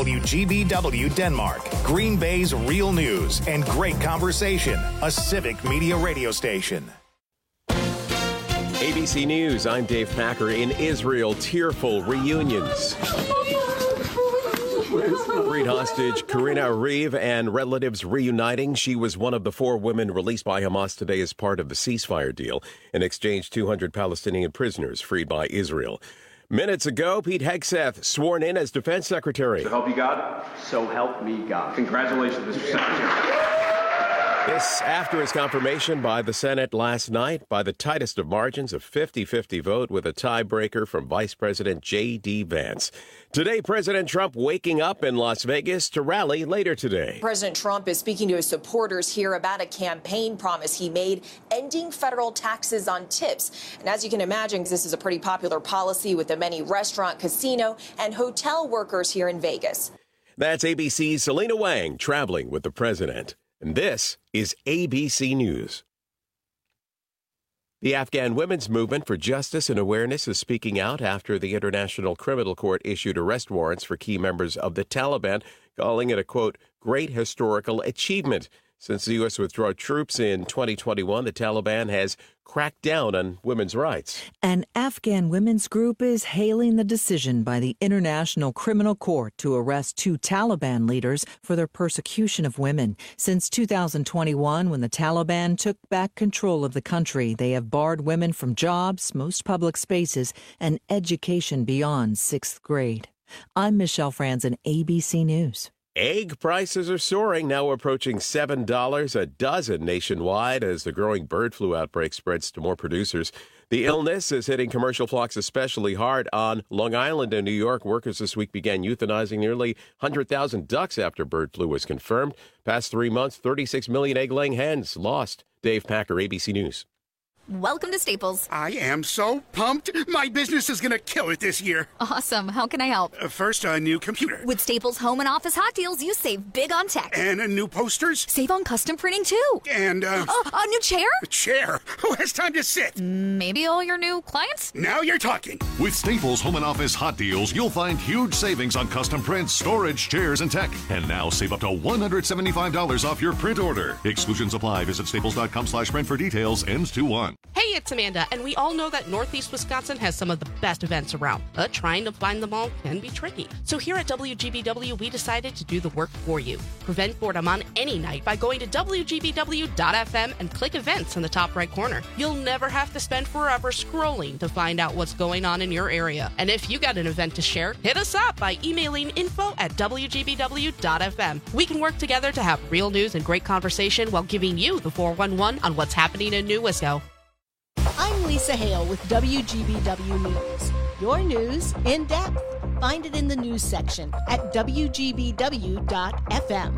WGBW Denmark, Green Bay's real news and great conversation, a civic media radio station. ABC News, I'm Dave Packer. In Israel, tearful reunions. Freed hostage Karina Ariv and relatives reuniting. She was one of the 4 women released by Hamas today as part of the ceasefire deal and exchanged 200 Palestinian prisoners freed by Israel. Minutes ago, Pete Hegseth sworn in as Defense Secretary. So help you God. So help me God. Congratulations, Mr. Secretary. This after his confirmation by the Senate last night by the tightest of margins, a 50-50 vote with a tiebreaker from Vice President J.D. Vance. Today, President Trump waking up in Las Vegas to rally later today. President Trump is speaking to his supporters here about a campaign promise he made, ending federal taxes on tips. And as you can imagine, this is a pretty popular policy with the many restaurant, casino, and hotel workers here in Vegas. That's ABC's Selena Wang traveling with the president. And this is ABC News. The Afghan Women's Movement for Justice and Awareness is speaking out after the International Criminal Court issued arrest warrants for key members of the Taliban, calling it a, quote, great historical achievement. Since the U.S. withdrew troops in 2021, the Taliban has cracked down on women's rights. An Afghan women's group is hailing the decision by the International Criminal Court to arrest 2 Taliban leaders for their persecution of women. Since 2021, when the Taliban took back control of the country, they have barred women from jobs, most public spaces, and education beyond 6th grade. I'm Michelle Franzen, ABC News. Egg prices are soaring, now approaching $7 a dozen nationwide as the growing bird flu outbreak spreads to more producers. The illness is hitting commercial flocks especially hard on Long Island and New York. Workers this week began euthanizing nearly 100,000 ducks after bird flu was confirmed. Past 3 months, 36 million egg-laying hens lost. Dave Packer, ABC News. Welcome to Staples. I am so pumped. My business is going to kill it this year. Awesome. How can I help? First, a new computer. With Staples Home and Office Hot Deals, you save big on tech. And new posters. Save on custom printing, too. And, a new chair? A chair? Who has time to sit? Maybe all your new clients? Now you're talking. With Staples Home and Office Hot Deals, you'll find huge savings on custom prints, storage, chairs, and tech. And now save up to $175 off your print order. Exclusions apply. Visit staples.com/print for details. Ends 2/1. Hey, it's Amanda, and we all know that Northeast Wisconsin has some of the best events around, but trying to find them all can be tricky. So here at WGBW, we decided to do the work for you. Prevent boredom on any night by going to WGBW.FM and click events in the top right corner. You'll never have to spend forever scrolling to find out what's going on in your area. And if you got an event to share, hit us up by emailing info@WGBW.FM. We can work together to have real news and great conversation while giving you the 411 on what's happening in New Wisco. I'm Lisa Hale with WGBW News. Your news in depth. Find it in the news section at WGBW.FM.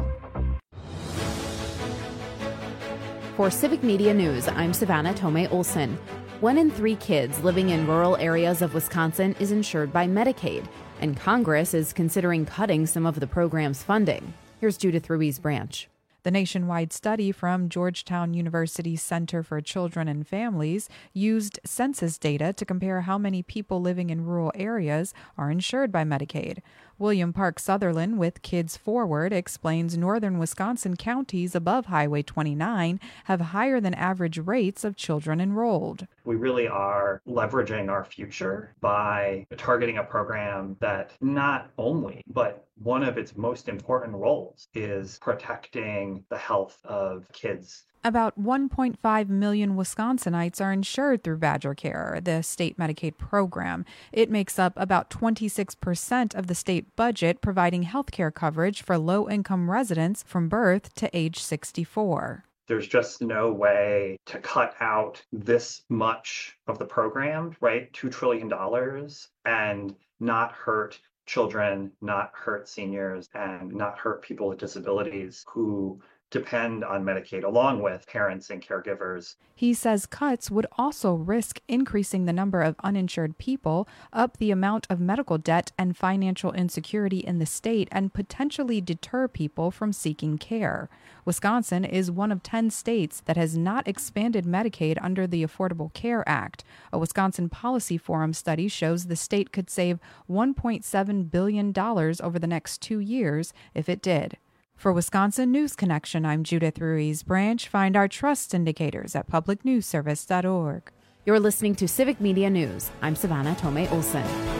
For Civic Media News, I'm Savannah Tomei Olson. 1 in 3 kids living in rural areas of Wisconsin is insured by Medicaid, and Congress is considering cutting some of the program's funding. Here's Judith Ruiz-Branch. The nationwide study from Georgetown University's Center for Children and Families used census data to compare how many people living in rural areas are insured by Medicaid. William Park Sutherland with Kids Forward explains northern Wisconsin counties above Highway 29 have higher than average rates of children enrolled. We really are leveraging our future by targeting a program that not only, but one of its most important roles is protecting the health of kids. About 1.5 million Wisconsinites are insured through Badger Care, the state Medicaid program. It makes up about 26% of the state budget, providing health care coverage for low-income residents from birth to age 64. There's just no way to cut out this much of the program, right? $2 trillion, and not hurt children, not hurt seniors, and not hurt people with disabilities who depend on Medicaid, along with parents and caregivers. He says cuts would also risk increasing the number of uninsured people, up the amount of medical debt and financial insecurity in the state, and potentially deter people from seeking care. Wisconsin is one of 10 states that has not expanded Medicaid under the Affordable Care Act. A Wisconsin Policy Forum study shows the state could save $1.7 billion over the next 2 years if it did. For Wisconsin News Connection, I'm Judith Ruiz Branch. Find our trust indicators at publicnewsservice.org. You're listening to Civic Media News. I'm Savannah Tomei Olson.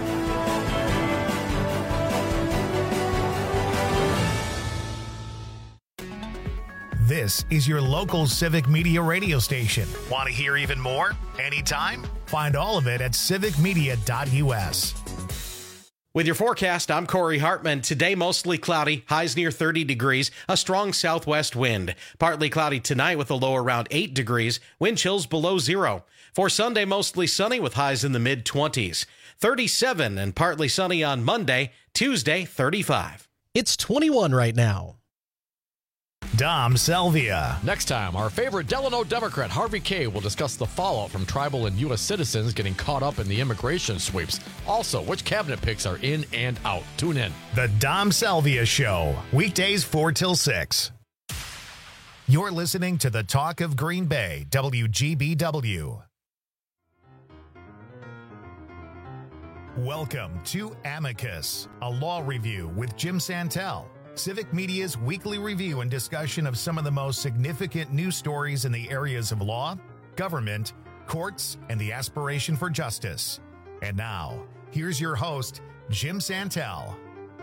This is your local Civic Media radio station. Want to hear even more? Anytime? Find all of it at civicmedia.us. With your forecast, I'm Corey Hartman. Today, mostly cloudy, highs near 30 degrees, a strong southwest wind. Partly cloudy tonight with a low around 8 degrees, wind chills below 0. For Sunday, mostly sunny with highs in the mid-20s. 37 and partly sunny on Monday, Tuesday, 35. It's 21 right now. Dom Salvia. Next time, our favorite Delano Democrat, Harvey Kaye, will discuss the fallout from tribal and U.S. citizens getting caught up in the immigration sweeps. Also, which cabinet picks are in and out. Tune in. The Dom Salvia Show, weekdays 4 till 6. You're listening to the Talk of Green Bay, WGBW. Welcome to Amicus, a law review with Jim Santel. Civic Media's weekly review and discussion of some of the most significant news stories in the areas of law, government, courts, and the aspiration for justice. And now, here's your host, Jim Santel.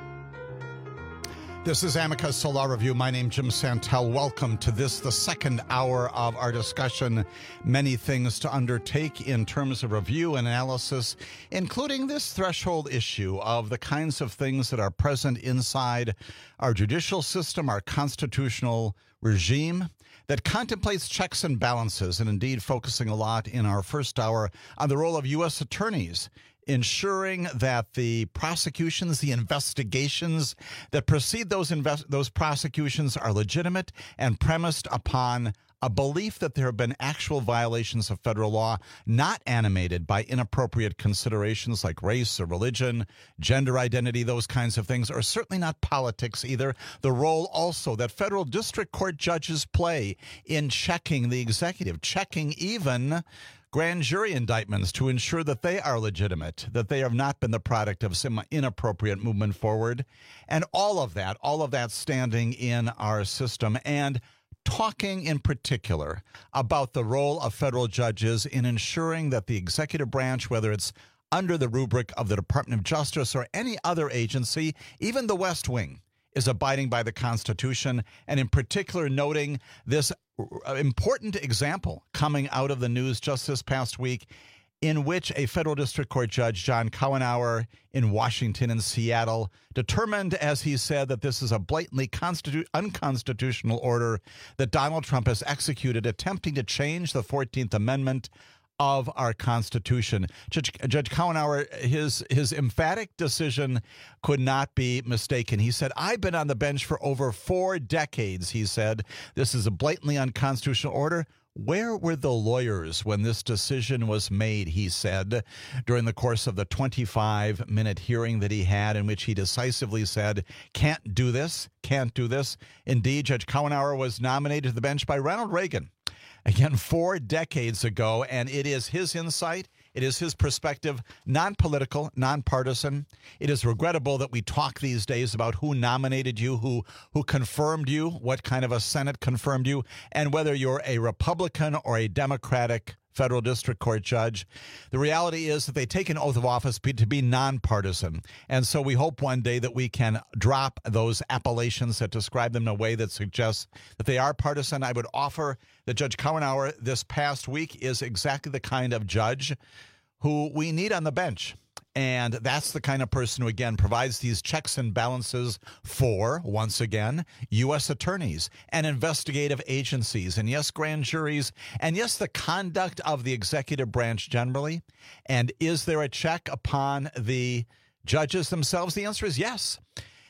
This is Amicus Law Review. My name is Jim Santel. Welcome to this, the second hour of our discussion. Many things to undertake in terms of review and analysis, including this threshold issue of the kinds of things that are present inside our judicial system, our constitutional regime that contemplates checks and balances, and indeed focusing a lot in our first hour on the role of U.S. attorneys, ensuring that the prosecutions, the investigations that precede those prosecutions are legitimate and premised upon a belief that there have been actual violations of federal law, not animated by inappropriate considerations like race or religion, gender identity, those kinds of things, or certainly not politics either. The role also that federal district court judges play in checking the executive, checking even grand jury indictments to ensure that they are legitimate, that they have not been the product of some inappropriate movement forward. And all of that standing in our system, and talking in particular about the role of federal judges in ensuring that the executive branch, whether it's under the rubric of the Department of Justice or any other agency, even the West Wing, is abiding by the Constitution, and in particular noting this important example coming out of the news just this past week, in which a federal district court judge, John Cohenauer in Washington and Seattle, determined, as he said, that this is a blatantly unconstitutional order that Donald Trump has executed, attempting to change the 14th Amendment of our Constitution. Judge Cohenauer, his emphatic decision could not be mistaken. He said, I've been on the bench for over 4 decades, he said. This is a blatantly unconstitutional order. Where were the lawyers when this decision was made, he said, during the course of the 25-minute hearing that he had, in which he decisively said, can't do this. Indeed, Judge Cohenauer was nominated to the bench by Ronald Reagan, again, 4 decades ago, and it is his insight, it is his perspective, non-political, non-partisan. It is regrettable that we talk these days about who nominated you, who confirmed you, what kind of a Senate confirmed you, and whether you're a Republican or a Democratic federal district court judge. The reality is that they take an oath of office to be nonpartisan. And so we hope one day that we can drop those appellations that describe them in a way that suggests that they are partisan. I would offer that Judge Cohenauer this past week is exactly the kind of judge who we need on the bench. And that's the kind of person who, again, provides these checks and balances for, once again, U.S. attorneys and investigative agencies, and yes, grand juries, and yes, the conduct of the executive branch generally. And is there a check upon the judges themselves? The answer is yes.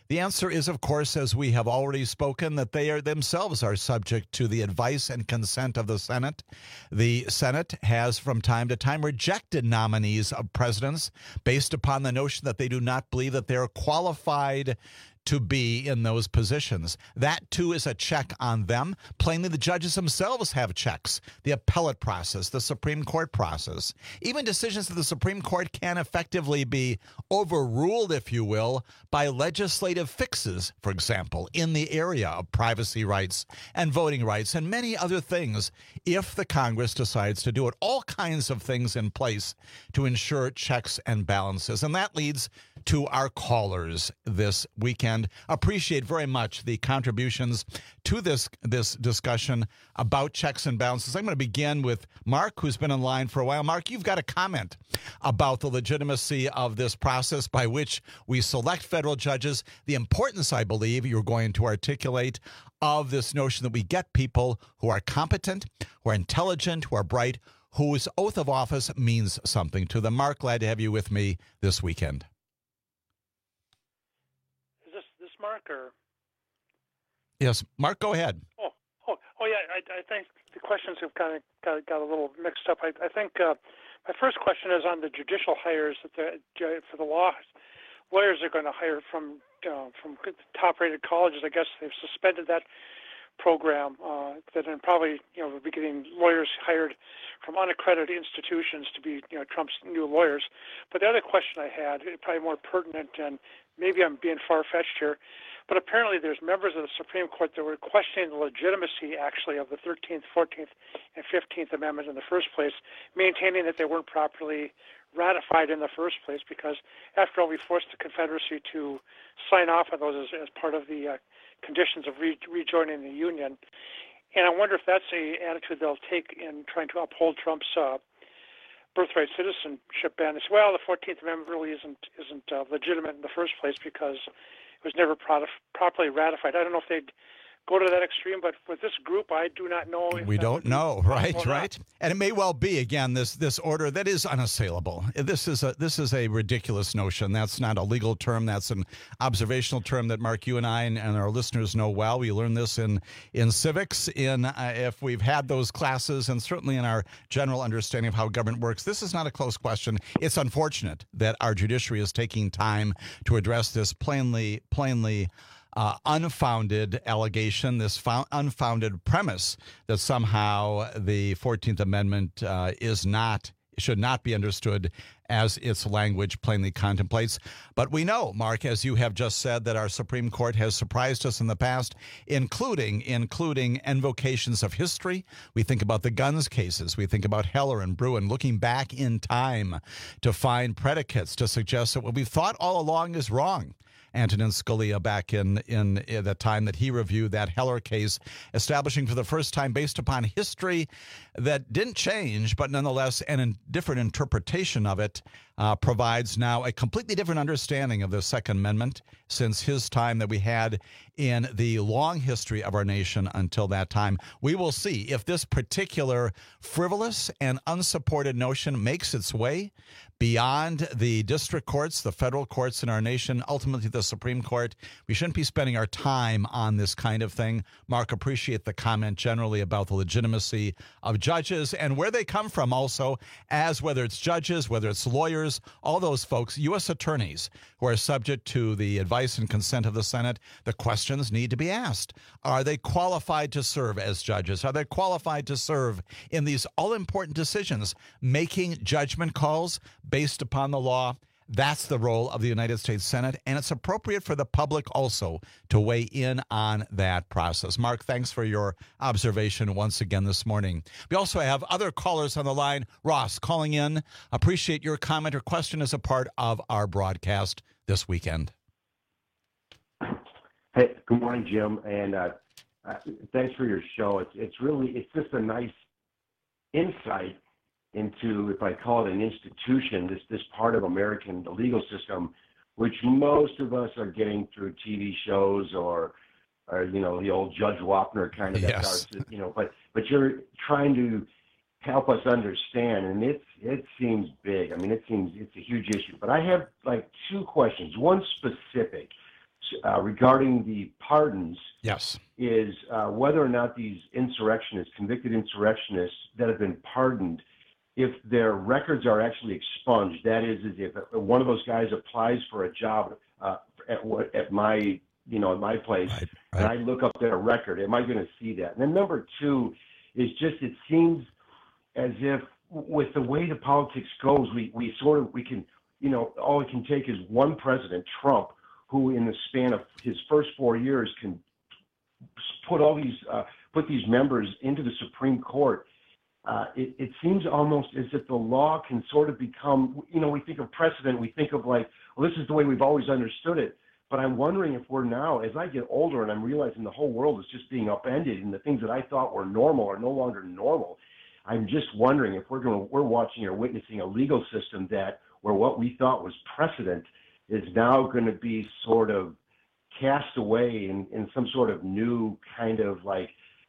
The answer is, of course, as we have already spoken, that they themselves are subject to the advice and consent of the Senate. The Senate has, from time to time, rejected nominees of presidents based upon the notion that they do not believe that they're qualified to be in those positions. That, too, is a check on them. Plainly, the judges themselves have checks. The appellate process, the Supreme Court process. Even decisions of the Supreme Court can effectively be overruled, if you will, by legislative fixes, for example, in the area of privacy rights and voting rights and many other things, if the Congress decides to do it. All kinds of things in place to ensure checks and balances. And that leads to our callers this weekend. Appreciate very much the contributions to this discussion about checks and balances. I'm going to begin with Mark, who's been in line for a while. Mark, you've got a comment about the legitimacy of this process by which we select federal judges, the importance, I believe, you're going to articulate of this notion that we get people who are competent, who are intelligent, who are bright, whose oath of office means something to them. Mark, glad to have you with me this weekend. Mark, or? Yes, Mark, go ahead. Oh, yeah. I think the questions have kind of got a little mixed up. I think my first question is on the judicial hires that for the lawyers are going to hire from top-rated colleges. I guess they've suspended that program. That then probably we'll be getting lawyers hired from unaccredited institutions to be Trump's new lawyers. But the other question I had, probably more pertinent, and maybe I'm being far-fetched here, but apparently there's members of the Supreme Court that were questioning the legitimacy, actually, of the 13th, 14th, and 15th Amendment in the first place, maintaining that they weren't properly ratified in the first place, because, after all, we forced the Confederacy to sign off on those as part of the conditions of rejoining the Union. And I wonder if that's an attitude they'll take in trying to uphold Trump's birthright citizenship ban. As well, the 14th Amendment really isn't legitimate in the first place because it was never properly ratified. I don't know if they'd go to that extreme, but with this group, I do not know. We don't know, right. And it may well be, again, this order that is unassailable. This is a ridiculous notion. That's not a legal term. That's an observational term that, Mark, you and I and our listeners know well. We learn this in civics, if we've had those classes, and certainly in our general understanding of how government works. This is not a close question. It's unfortunate that our judiciary is taking time to address this plainly unfounded allegation, this unfounded premise that somehow the 14th Amendment should not be understood as its language plainly contemplates. But we know, Mark, as you have just said, that our Supreme Court has surprised us in the past, including invocations of history. We think about the guns cases. We think about Heller and Bruen, looking back in time to find predicates to suggest that what we've thought all along is wrong. Antonin Scalia, back in the time that he reviewed that Heller case, establishing for the first time, based upon history that didn't change, but nonetheless a different interpretation of it, provides now a completely different understanding of the Second Amendment since his time that we had in the long history of our nation until that time. We will see if this particular frivolous and unsupported notion makes its way beyond the district courts, the federal courts in our nation, ultimately the Supreme Court. We shouldn't be spending our time on this kind of thing. Mark, appreciate the comment generally about the legitimacy of judges and where they come from also, as whether it's judges, whether it's lawyers, all those folks, U.S. attorneys who are subject to the advice and consent of the Senate. The questions need to be asked. Are they qualified to serve as judges? Are they qualified to serve in these all-important decisions, making judgment calls based upon the law? That's the role of the United States Senate, and it's appropriate for the public also to weigh in on that process. Mark, thanks for your observation once again this morning. We also have other callers on the line. Ross, calling in. Appreciate your comment or question as a part of our broadcast this weekend. Hey, good morning, Jim, and thanks for your show. It's just a nice insight into, if I call it an institution, this part of American legal system, which most of us are getting through TV shows or the old Judge Wapner kind of, yes. But you're trying to help us understand, and it seems big. I mean, it's a huge issue. But I have like two questions. One specific. regarding the pardons. Yes. Is whether or not these insurrectionists, convicted insurrectionists that have been pardoned, if their records are actually expunged. That is if one of those guys applies for a job at my place, right. and I look up their record, am I going to see that? And then number two is just, it seems as if with the way the politics goes, we can, all it can take is one president, Trump, who in the span of his first 4 years can put these members into the Supreme Court. It seems almost as if the law can sort of become, we think of precedent, we think of like, well, this is the way we've always understood it. But I'm wondering if we're now, as I get older and I'm realizing the whole world is just being upended and the things that I thought were normal are no longer normal. I'm just wondering if we're watching or witnessing a legal system where what we thought was precedent is now going to be sort of cast away in some sort of new kind of like,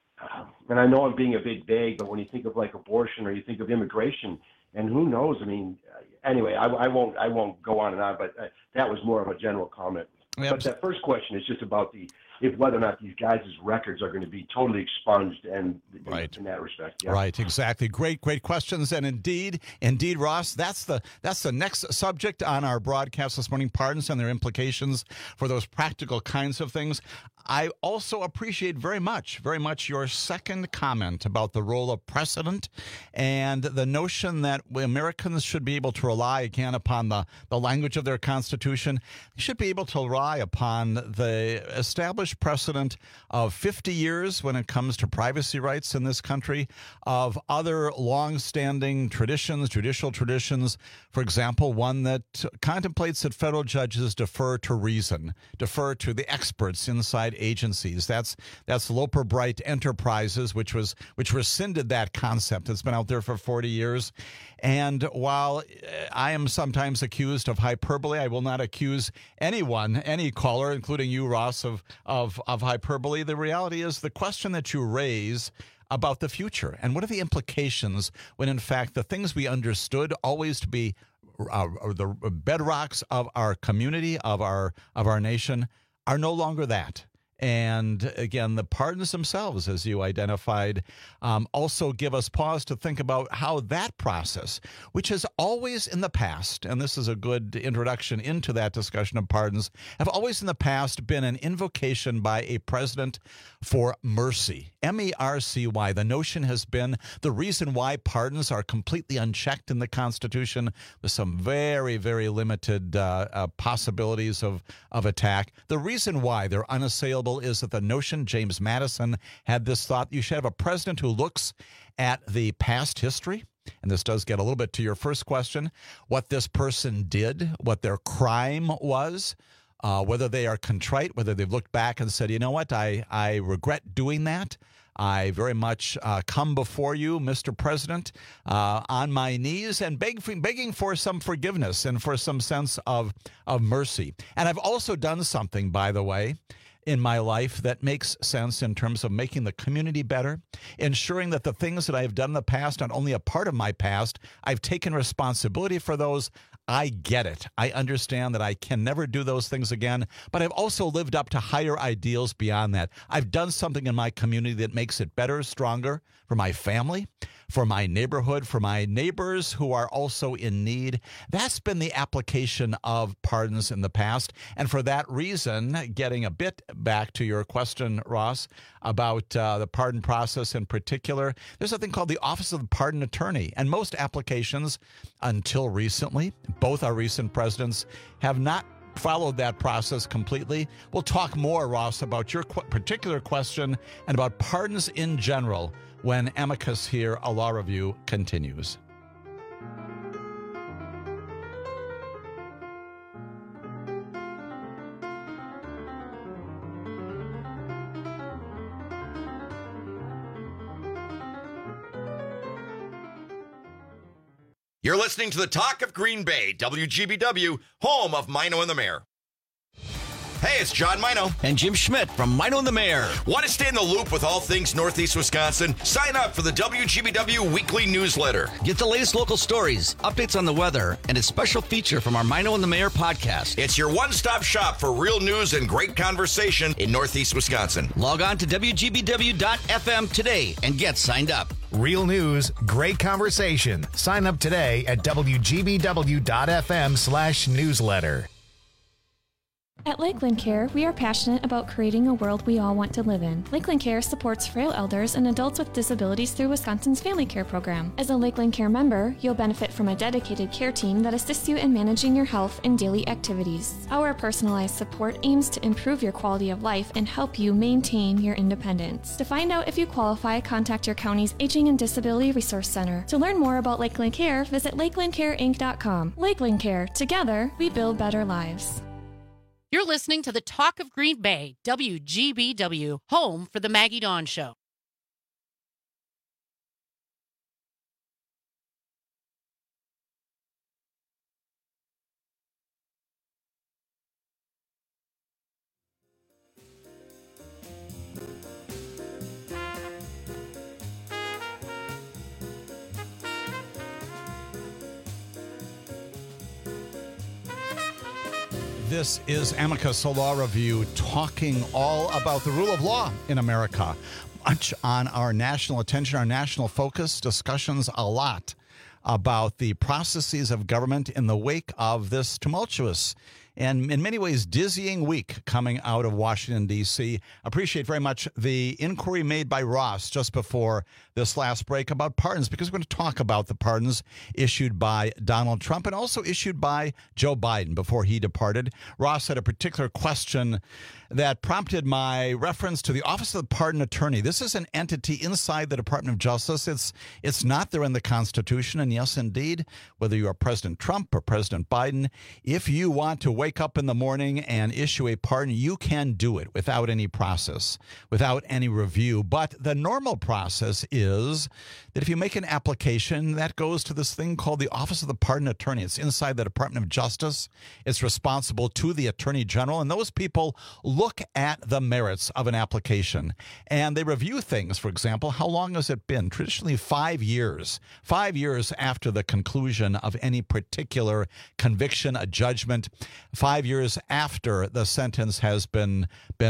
and I know I'm being a bit vague, but when you think of like abortion or you think of immigration, and who knows? I mean, anyway, I won't go on and on, but that was more of a general comment. Yep. But that first question is just about whether or not these guys' records are going to be totally expunged, and right. in that respect. Yeah. Right, exactly. Great questions, and indeed, Ross, that's the next subject on our broadcast this morning: pardons and their implications for those practical kinds of things. I also appreciate very much your second comment about the role of precedent and the notion that Americans should be able to rely again upon the language of their Constitution. They should be able to rely upon the established precedent of 50 years when it comes to privacy rights in this country, of other long-standing traditions, judicial traditions. For example, one that contemplates that federal judges defer to reason, defer to the experts inside agencies. That's Loper Bright Enterprises, which rescinded that concept. It's been out there for 40 years. And while I am sometimes accused of hyperbole, I will not accuse anyone, any caller, including you, Ross, of hyperbole. The reality is the question that you raise about the future and what are the implications when, in fact, the things we understood always to be the bedrocks of our community, of our nation, are no longer that. And again, the pardons themselves, as you identified, also give us pause to think about how that process, which has always in the past, and this is a good introduction into that discussion of pardons, have always in the past been an invocation by a president for mercy. M-E-R-C-Y. The notion has been the reason why pardons are completely unchecked in the Constitution, with some very, very limited possibilities of attack. The reason why they're unassailable is that the notion, James Madison had this thought, you should have a president who looks at the past history, and this does get a little bit to your first question, what this person did, what their crime was, whether they are contrite, whether they've looked back and said, you know what, I regret doing that. I very much come before you, Mr. President, on my knees and begging for some forgiveness and for some sense of mercy. And I've also done something, by the way, in my life that makes sense in terms of making the community better, ensuring that the things that I've done in the past, not only a part of my past, I've taken responsibility for those. I get it. I understand that I can never do those things again, but I've also lived up to higher ideals beyond that. I've done something in my community that makes it better, stronger for my family, for my neighborhood, for my neighbors who are also in need. That's been the application of pardons in the past. And for that reason, getting a bit back to your question, Ross, about the pardon process in particular, there's something called the Office of the Pardon Attorney. And most applications, until recently, both our recent presidents have not followed that process completely. We'll talk more, Ross, about your particular question and about pardons in general when Amicus here, a law review, continues. You're listening to the Talk of Green Bay, WGBW, home of Mino and the Mayor. Hey, it's John Mino. And Jim Schmidt from Mino and the Mayor. Want to stay in the loop with all things Northeast Wisconsin? Sign up for the WGBW weekly newsletter. Get the latest local stories, updates on the weather, and a special feature from our Mino and the Mayor podcast. It's your one-stop shop for real news and great conversation in Northeast Wisconsin. Log on to WGBW.FM today and get signed up. Real news, great conversation. Sign up today at WGBW.FM/newsletter. At Lakeland Care, we are passionate about creating a world we all want to live in. Lakeland Care supports frail elders and adults with disabilities through Wisconsin's Family Care program. As a Lakeland Care member, you'll benefit from a dedicated care team that assists you in managing your health and daily activities. Our personalized support aims to improve your quality of life and help you maintain your independence. To find out if you qualify, contact your county's Aging and Disability Resource Center. To learn more about Lakeland Care, visit lakelandcareinc.com. Lakeland Care, together, we build better lives. You're listening to the Talk of Green Bay, WGBW, home for the Maggie Dawn Show. This is Amicus, a law review, talking all about the rule of law in America. Much on our national attention, our national focus, discussions a lot about the processes of government in the wake of this tumultuous and in many ways dizzying week coming out of Washington, D.C. Appreciate very much the inquiry made by Ross just before this last break about pardons, because we're going to talk about the pardons issued by Donald Trump and also issued by Joe Biden before he departed. Ross had a particular question that prompted my reference to the Office of the Pardon Attorney. This is an entity inside the Department of Justice. It's not there in the Constitution. And yes, indeed, whether you are President Trump or President Biden, if you want to wake up in the morning and issue a pardon, you can do it without any process, without any review. But the normal process is that if you make an application, that goes to this thing called the Office of the Pardon Attorney. It's inside the Department of Justice. It's responsible to the Attorney General, and those people look at the merits of an application, and they review things. For example, how long has it been? Traditionally 5 years. 5 years after the conclusion of any particular conviction, a judgment, 5 years after the sentence has been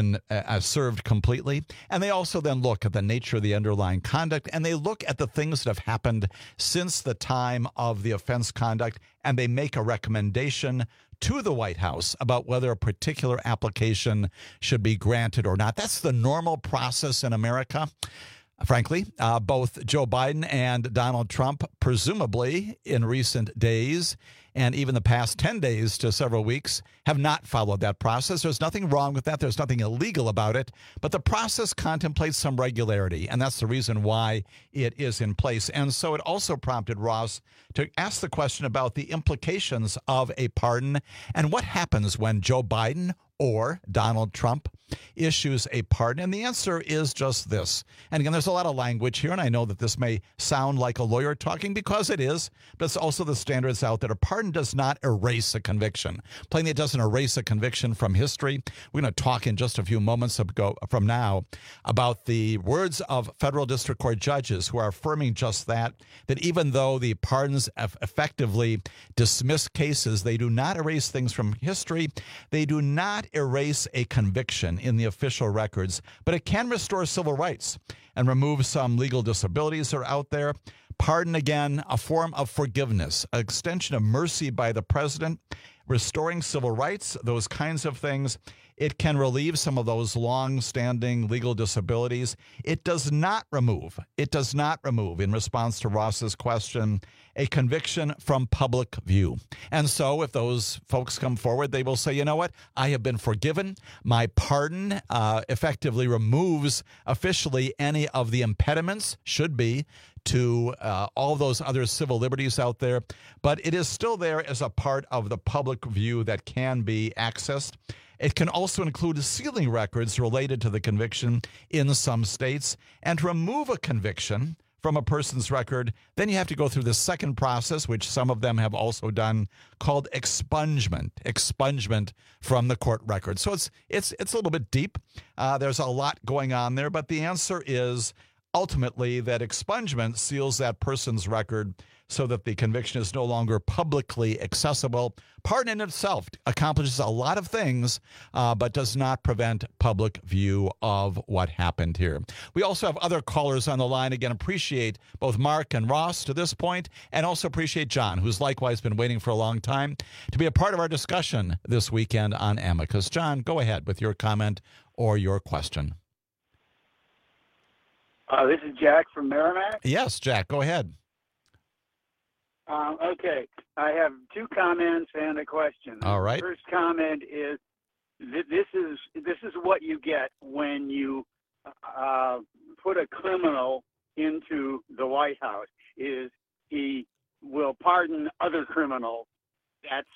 served completely. And they also then look at the nature of the underlying conduct, and they look at the things that have happened since the time of the offense conduct, and they make a recommendation to the White House about whether a particular application should be granted or not. That's the normal process in America. Frankly, both Joe Biden and Donald Trump, presumably in recent days, and even the past 10 days to several weeks, have not followed that process. There's nothing wrong with that. There's nothing illegal about it. But the process contemplates some regularity, and that's the reason why it is in place. And so it also prompted Ross to ask the question about the implications of a pardon and what happens when Joe Biden or Donald Trump issues a pardon. And the answer is just this. And again, there's a lot of language here, and I know that this may sound like a lawyer talking because it is, but it's also the standards out there. A pardon does not erase a conviction. Plainly, it doesn't erase a conviction from history. We're going to talk in just a few moments from now about the words of federal district court judges who are affirming just that even though the pardons effectively dismiss cases, they do not erase things from history. They do not erase a conviction in the official records, but it can restore civil rights and remove some legal disabilities that are out there. Pardon, again, a form of forgiveness, an extension of mercy by the president, restoring civil rights, those kinds of things. It can relieve some of those long-standing legal disabilities. It does not remove, in response to Ross's question, a conviction from public view. And so if those folks come forward, they will say, you know what, I have been forgiven. My pardon effectively removes officially any of the impediments, should be, to all those other civil liberties out there. But it is still there as a part of the public view that can be accessed. It can also include sealing records related to the conviction in some states. And to remove a conviction from a person's record. Then you have to go through the second process, which some of them have also done, called expungement from the court record. So it's a little bit deep. There's a lot going on there, but the answer is ultimately that expungement seals that person's record so that the conviction is no longer publicly accessible. Pardon in itself accomplishes a lot of things, but does not prevent public view of what happened here. We also have other callers on the line. Again, appreciate both Mark and Ross to this point, and also appreciate John, who's likewise been waiting for a long time to be a part of our discussion this weekend on Amicus. John, go ahead with your comment or your question. This is Jack from Merrimack. Yes, Jack, go ahead. Okay, I have two comments and a question. All right. The first comment is this is what you get when you put a criminal into the White House. Is he will pardon other criminals. That's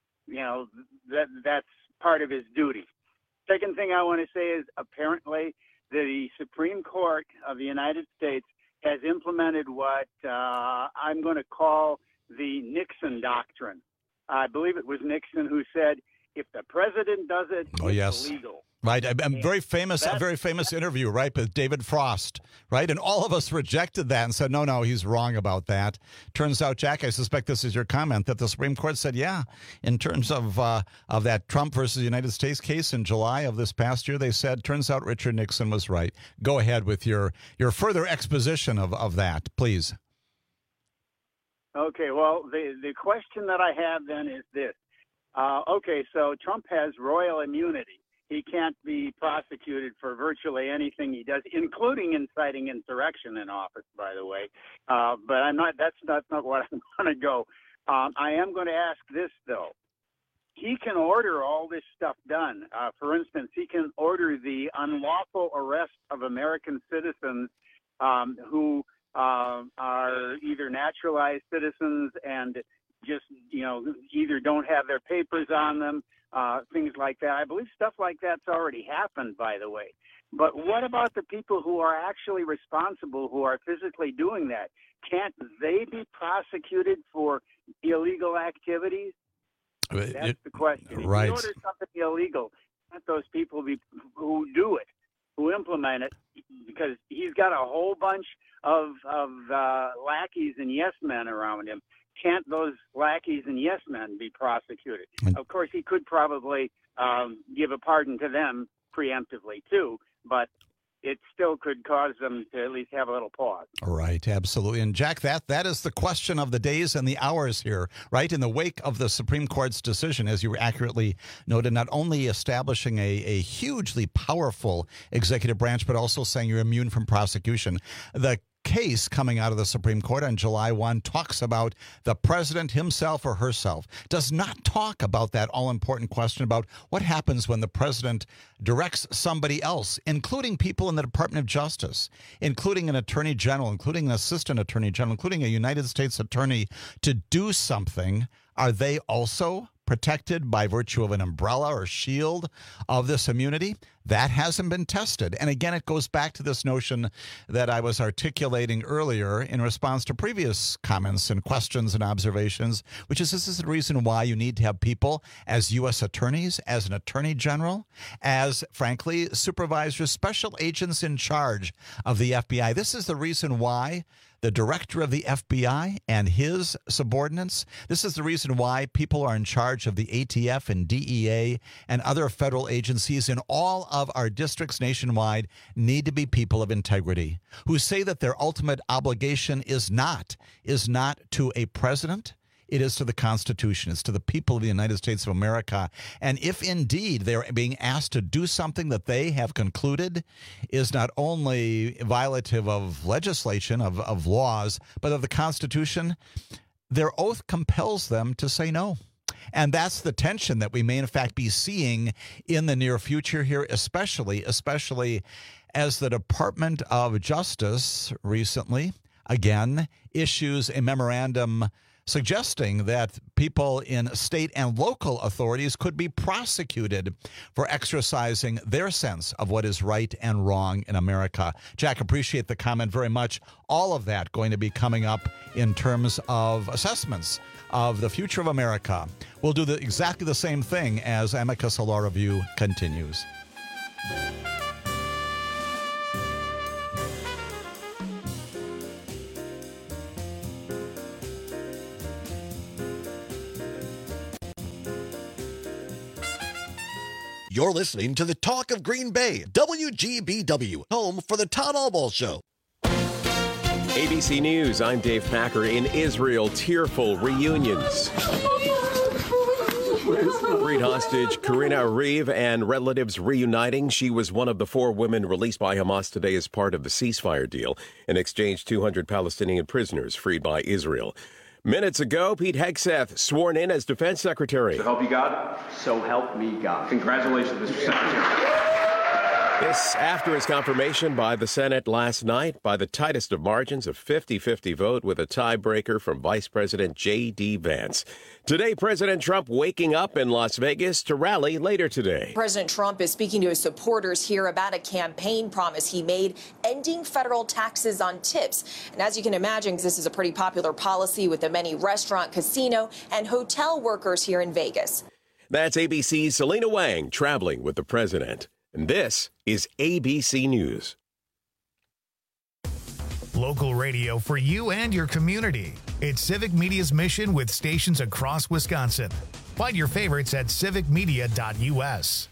that's part of his duty. Second thing I want to say is apparently the Supreme Court of the United States has implemented what I'm going to call the Nixon doctrine. I believe it was Nixon who said, if the president does it, it's illegal. Right. A very famous interview, right, with David Frost, right? And all of us rejected that and said, no, he's wrong about that. Turns out, Jack, I suspect this is your comment, that the Supreme Court said, yeah, in terms of that Trump versus United States case in July of this past year, they said, turns out Richard Nixon was right. Go ahead with your further exposition of that, please. Okay, well, the question that I have then is this. Okay, so Trump has royal immunity. He can't be prosecuted for virtually anything he does, including inciting insurrection in office, by the way. But I'm not. That's not what I'm going to go. I am going to ask this though. He can order all this stuff done. For instance, he can order the unlawful arrest of American citizens who are either naturalized citizens and just either don't have their papers on them. Things like that. I believe stuff like that's already happened, by the way. But what about the people who are actually responsible, who are physically doing that? Can't they be prosecuted for illegal activities? That's the question. Right. If you order something illegal, let those people who do it, who implement it, because he's got a whole bunch of lackeys and yes men around him. Can't those lackeys and yes men be prosecuted? Of course, he could probably give a pardon to them preemptively too, but it still could cause them to at least have a little pause. Right, absolutely. And Jack, that is the question of the days and the hours here, right? In the wake of the Supreme Court's decision, as you accurately noted, not only establishing a hugely powerful executive branch, but also saying you're immune from prosecution. The case coming out of the Supreme Court on July 1 talks about the president himself or herself, does not talk about that all-important question about what happens when the president directs somebody else, including people in the Department of Justice, including an attorney general, including an assistant attorney general, including a United States attorney, to do something. Are they also protected by virtue of an umbrella or shield of this immunity? That hasn't been tested. And again, it goes back to this notion that I was articulating earlier in response to previous comments and questions and observations, which is this is the reason why you need to have people as U.S. attorneys, as an attorney general, as, frankly, supervisors, special agents in charge of the FBI. This is the reason why the director of the FBI and his subordinates. This is the reason why people are in charge of the ATF and DEA and other federal agencies in all of our districts nationwide need to be people of integrity who say that their ultimate obligation is not to a president. It is to the Constitution. It's to the people of the United States of America. And if indeed they're being asked to do something that they have concluded is not only violative of legislation, of laws, but of the Constitution, their oath compels them to say no. And that's the tension that we may, in fact, be seeing in the near future here, especially as the Department of Justice recently, again, issues a memorandum suggesting that people in state and local authorities could be prosecuted for exercising their sense of what is right and wrong in America. Jack, appreciate the comment very much. All of that going to be coming up in terms of assessments of the future of America. We'll do exactly the same thing as Amicus Law Review continues. You're listening to the Talk of Green Bay, WGBW, home for the Todd Albaugh Show. ABC News, I'm Dave Packer. In Israel, tearful reunions. Freed hostage Karina Ariv and relatives reuniting. She was one of the 4 women released by Hamas today as part of the ceasefire deal and exchanged 200 Palestinian prisoners freed by Israel. Minutes ago, Pete Hegseth sworn in as Defense Secretary. So help you God. So help me God. Congratulations, Mr. Secretary. This after his confirmation by the Senate last night by the tightest of margins, a 50-50 vote with a tiebreaker from Vice President J.D. Vance. Today, President Trump waking up in Las Vegas to rally later today. President Trump is speaking to his supporters here about a campaign promise he made, ending federal taxes on tips. And as you can imagine, because this is a pretty popular policy with the many restaurant, casino, and hotel workers here in Vegas. That's ABC's Selena Wang traveling with the president. And this is ABC News. Local radio for you and your community. It's Civic Media's mission with stations across Wisconsin. Find your favorites at civicmedia.us.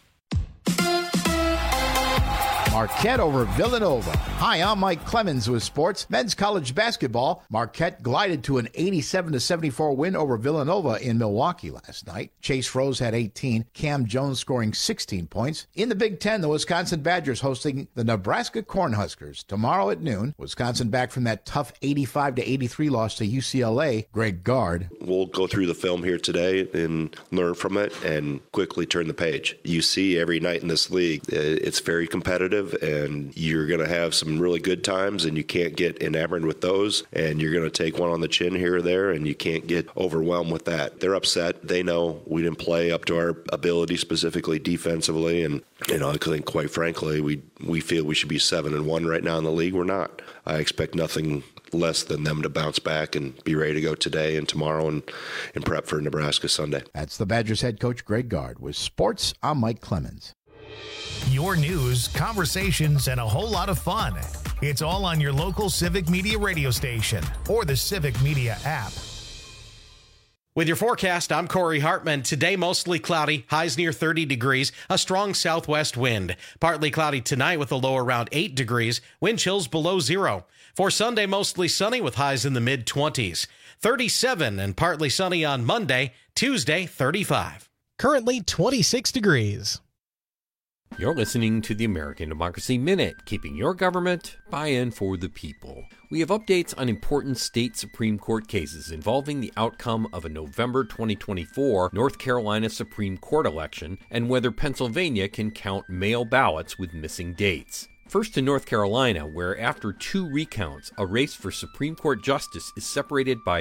Marquette over Villanova. Hi, I'm Mike Clemens with sports. Men's college basketball. Marquette glided to an 87-74 win over Villanova in Milwaukee last night. Chase Rose had 18. Cam Jones scoring 16 points. In the Big Ten, the Wisconsin Badgers hosting the Nebraska Cornhuskers tomorrow at noon. Wisconsin back from that tough 85-83 loss to UCLA. Greg Gard. We'll go through the film here today and learn from it and quickly turn the page. You see every night in this league, it's very competitive. And you're going to have some really good times, and you can't get enamored with those. And you're going to take one on the chin here or there, and you can't get overwhelmed with that. They're upset. They know we didn't play up to our ability, specifically defensively. And I think, quite frankly, we feel we should be 7-1 right now in the league. We're not. I expect nothing less than them to bounce back and be ready to go today and tomorrow and prep for Nebraska Sunday. That's the Badgers head coach Greg Gard. With sports, I'm Mike Clemens. Your news, conversations, and a whole lot of fun. It's all on your local Civic Media radio station or the Civic Media app. With your forecast, I'm Corey Hartman. Today, mostly cloudy, highs near 30 degrees, a strong southwest wind. Partly cloudy tonight with a low around 8 degrees, wind chills below 0. For Sunday, mostly sunny with highs in the mid-20s. 37 and partly sunny on Monday, Tuesday, 35. Currently 26 degrees. You're listening to the American Democracy Minute, keeping your government buy-in for the people. We have updates on important state Supreme Court cases involving the outcome of a November 2024 North Carolina Supreme Court election and whether Pennsylvania can count mail ballots with missing dates. First to North Carolina, where after 2 recounts, a race for Supreme Court justice is separated by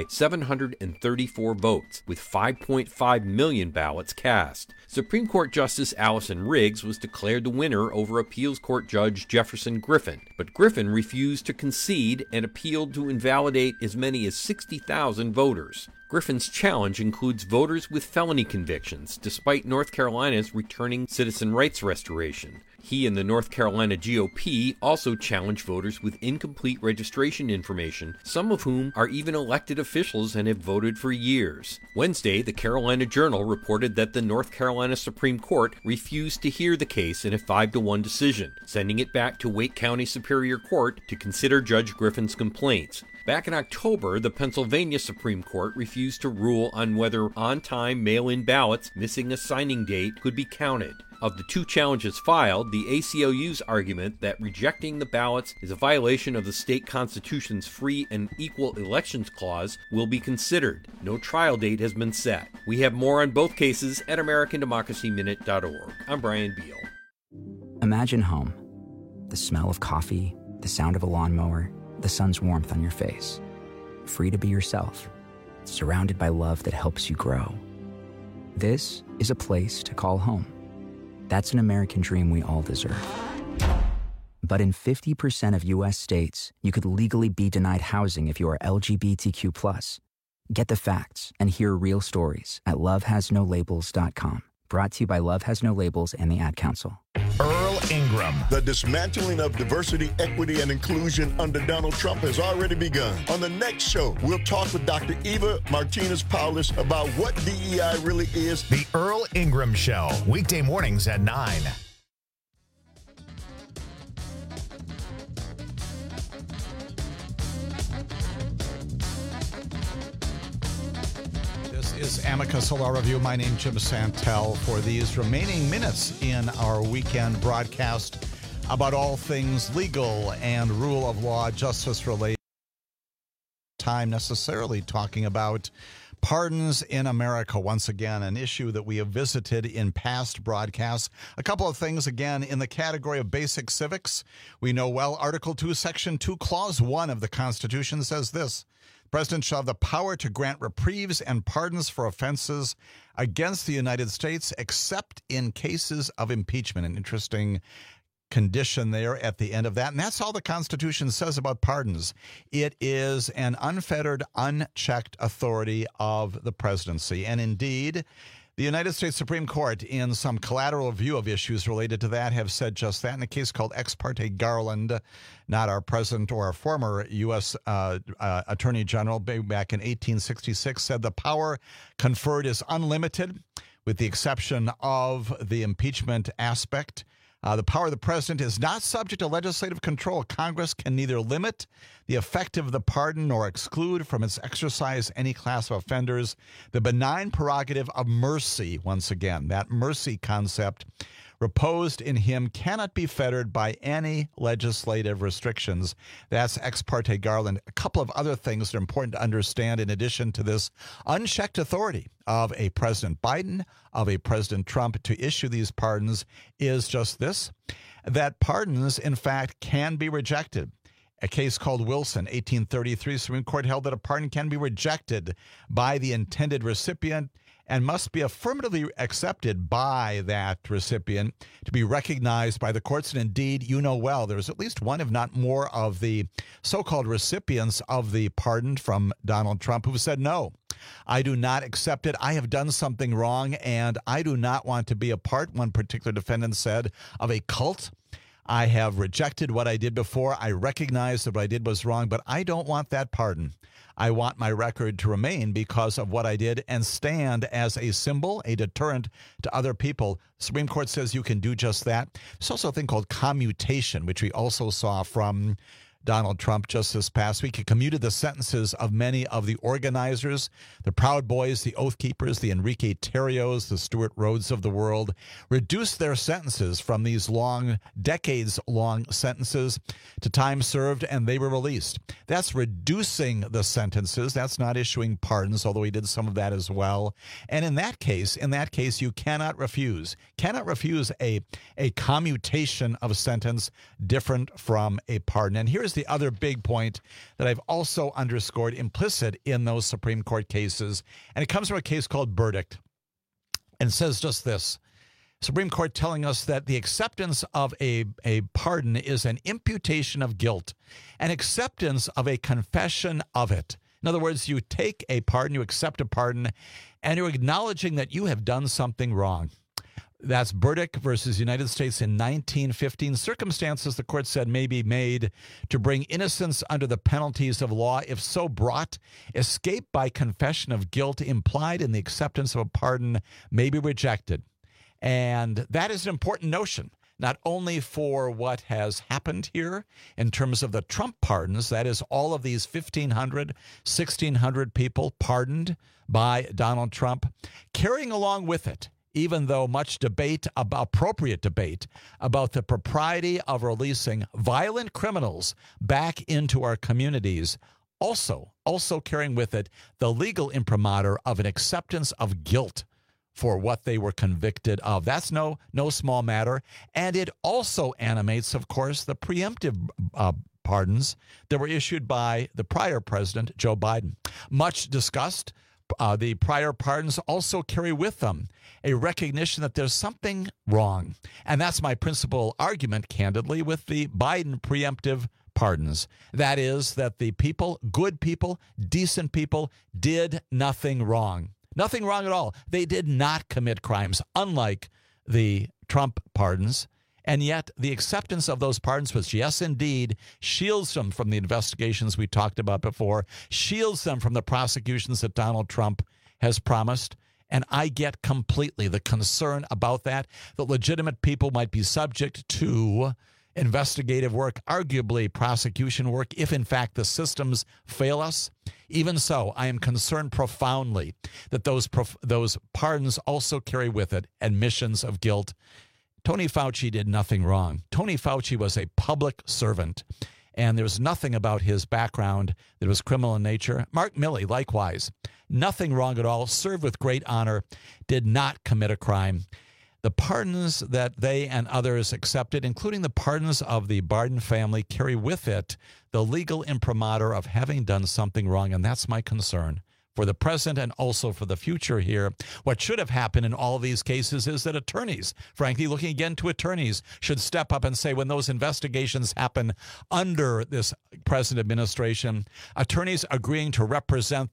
734 votes, with 5.5 million ballots cast. Supreme Court Justice Allison Riggs was declared the winner over Appeals Court Judge Jefferson Griffin, but Griffin refused to concede and appealed to invalidate as many as 60,000 voters. Griffin's challenge includes voters with felony convictions, despite North Carolina's returning citizen rights restoration. He and the North Carolina GOP also challenge voters with incomplete registration information, some of whom are even elected officials and have voted for years. Wednesday, the Carolina Journal reported that the North Carolina Supreme Court refused to hear the case in a 5-1 decision, sending it back to Wake County Superior Court to consider Judge Griffin's complaints. Back in October, the Pennsylvania Supreme Court refused to rule on whether on-time mail-in ballots missing a signing date could be counted. Of the 2 challenges filed, the ACLU's argument that rejecting the ballots is a violation of the state constitution's free and equal elections clause will be considered. No trial date has been set. We have more on both cases at AmericanDemocracyMinute.org. I'm Brian Beal. Imagine home. The smell of coffee, the sound of a lawnmower, the sun's warmth on your face. Free to be yourself. surrounded by love that helps you grow. This is a place to call home. That's an American dream we all deserve. But in 50% of U.S. states, you could legally be denied housing if you are LGBTQ+. Get the facts and hear real stories at lovehasnolabels.com. Brought to you by Love Has No Labels and the Ad Council. Earl Ingram. The dismantling of diversity, equity, and inclusion under Donald Trump has already begun. On the next show, we'll talk with Dr. Eva Martinez-Paulus about what DEI really is. The Earl Ingram Show, weekday mornings at 9. Is Amicus Law Review. My name is Jim Santel. For these remaining minutes in our weekend broadcast about all things legal and rule of law, justice related, time necessarily talking about pardons in America. Once again, an issue that we have visited in past broadcasts. A couple of things, again, in the category of basic civics. We know well Article 2, Section 2, Clause 1 of the Constitution says this: the President shall have the power to grant reprieves and pardons for offenses against the United States, except in cases of impeachment. An interesting condition there at the end of that. And that's all the Constitution says about pardons. It is an unfettered, unchecked authority of the presidency. And indeed, the United States Supreme Court, in some collateral review of issues related to that, have said just that in a case called Ex parte Garland. Not our president or our former U.S. Attorney General, back in 1866, said the power conferred is unlimited, with the exception of the impeachment aspect. The power of the president is not subject to legislative control. Congress can neither limit the effect of the pardon nor exclude from its exercise any class of offenders. The benign prerogative of mercy, once again, that mercy concept reposed in him cannot be fettered by any legislative restrictions. That's Ex parte Garland. A couple of other things that are important to understand in addition to this unchecked authority of a President Biden, of a President Trump to issue these pardons is just this, that pardons, in fact, can be rejected. A case called Wilson, 1833, Supreme Court held that a pardon can be rejected by the intended recipient and must be affirmatively accepted by that recipient to be recognized by the courts. And indeed, you know well, there's at least one, if not more, of the so-called recipients of the pardon from Donald Trump who said, no, I do not accept it. I have done something wrong, and I do not want to be a part, one particular defendant said, of a cult. I have rejected what I did before. I recognize that what I did was wrong, but I don't want that pardon. I want my record to remain because of what I did and stand as a symbol, a deterrent to other people. Supreme Court says you can do just that. There's also a thing called commutation, which we also saw from Donald Trump just this past week. He commuted the sentences of many of the organizers, the Proud Boys, the Oath Keepers, the Enrique Terrios, the Stuart Rhodes of the world, reduced their sentences from these long, decades-long sentences to time served, and they were released. That's reducing the sentences. That's not issuing pardons, although he did some of that as well. And in that case, you cannot refuse a commutation of a sentence different from a pardon. And here's the other big point that I've also underscored implicit in those Supreme Court cases, and it comes from a case called Burdick, and says just this. Supreme Court telling us that the acceptance of a pardon is an imputation of guilt, an acceptance of a confession of it. In other words, you take a pardon, you accept a pardon, and you're acknowledging that you have done something wrong. That's Burdick versus United States in 1915. Circumstances, the court said, may be made to bring innocence under the penalties of law. If so brought, escape by confession of guilt implied in the acceptance of a pardon may be rejected. And that is an important notion, not only for what has happened here in terms of the Trump pardons, that is all of these 1,500, 1,600 people pardoned by Donald Trump, carrying along with it, even though much debate, appropriate debate, about the propriety of releasing violent criminals back into our communities, also carrying with it the legal imprimatur of an acceptance of guilt for what they were convicted of. That's no small matter. And it also animates, of course, the preemptive pardons that were issued by the prior president, Joe Biden. Much discussed. The prior pardons also carry with them a recognition that there's something wrong. And that's my principal argument, candidly, with the Biden preemptive pardons. That is that the people, good people, decent people, did nothing wrong. Nothing wrong at all. They did not commit crimes, unlike the Trump pardons. And yet the acceptance of those pardons, which, yes, indeed, shields them from the investigations we talked about before, shields them from the prosecutions that Donald Trump has promised. And I get completely the concern about that legitimate people might be subject to investigative work, arguably prosecution work, if in fact the systems fail us. Even so, I am concerned profoundly that those pardons also carry with it admissions of guilt. Tony Fauci did nothing wrong. Tony Fauci was a public servant, and there was nothing about his background that was criminal in nature. Mark Milley, likewise, nothing wrong at all, served with great honor, did not commit a crime. The pardons that they and others accepted, including the pardons of the Biden family, carry with it the legal imprimatur of having done something wrong, and that's my concern for the present and also for the future here. What should have happened in all of these cases is that attorneys, frankly, looking again to attorneys, should step up and say when those investigations happen under this present administration, attorneys agreeing to represent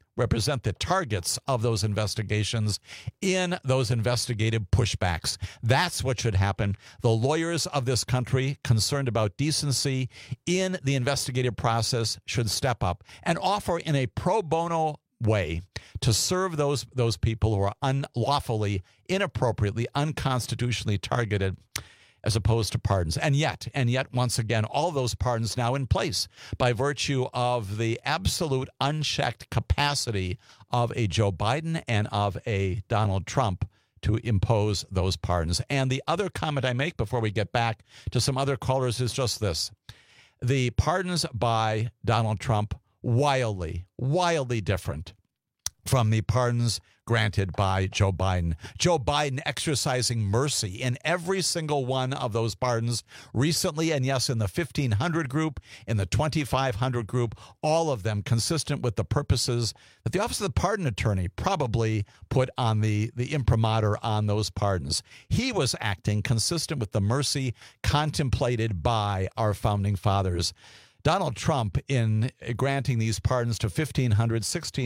the targets of those investigations in those investigative pushbacks. That's what should happen. The lawyers of this country concerned about decency in the investigative process should step up and offer in a pro bono way to serve those people who are unlawfully, inappropriately, unconstitutionally targeted, as opposed to pardons. And yet, once again, all those pardons now in place by virtue of the absolute unchecked capacity of a Joe Biden and of a Donald Trump to impose those pardons. And the other comment I make before we get back to some other callers is just this. The pardons by Donald Trump wildly different from the pardons granted by Joe Biden. Joe Biden exercising mercy in every single one of those pardons recently, and yes, in the 1,500 group, in the 2,500 group, all of them consistent with the purposes that the Office of the Pardon Attorney probably put on the imprimatur on those pardons. He was acting consistent with the mercy contemplated by our founding fathers. Donald Trump, in granting these pardons to 1,500,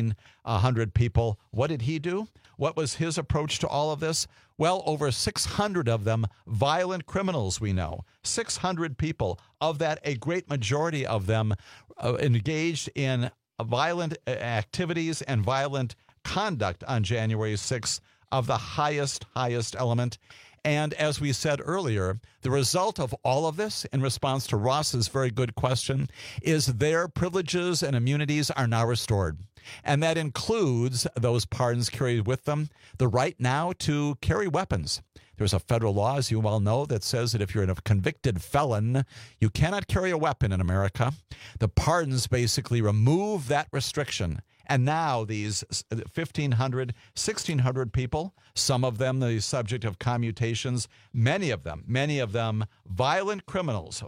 1,600 people, what did he do? What was his approach to all of this? Well, over 600 of them violent criminals, we know. 600 people. Of that, a great majority of them engaged in violent activities and violent conduct on January 6th of the highest element. And as we said earlier, the result of all of this, in response to Ross's very good question, is their privileges and immunities are now restored. And that includes those pardons carried with them the right now to carry weapons. There's a federal law, as you well know, that says that if you're a convicted felon, you cannot carry a weapon in America. The pardons basically remove that restriction. And now these 1,500, 1,600 people, some of them the subject of commutations, many of them violent criminals,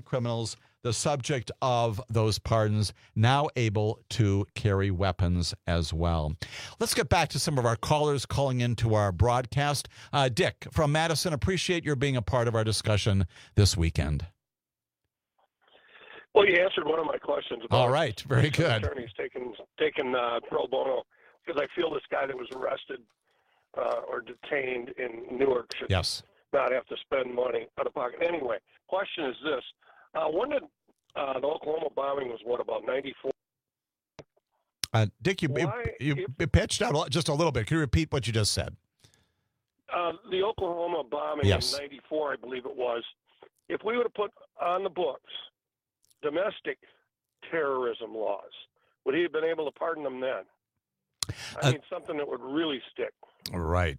the subject of those pardons, now able to carry weapons as well. Let's get back to some of our callers calling into our broadcast. Dick from Madison, appreciate your being a part of our discussion this weekend. Well, you answered one of my questions. About all right, very good. Attorneys taking pro bono, because I feel this guy that was arrested or detained in Newark should not have to spend money out of pocket. Anyway, question is this. When did the Oklahoma bombing was, about 94? Dick, you pitched out just a little bit. Can you repeat what you just said? The Oklahoma bombing in 94, I believe it was. If we would have put on the books domestic terrorism laws, would he have been able to pardon them then? I mean, something that would really stick. Right.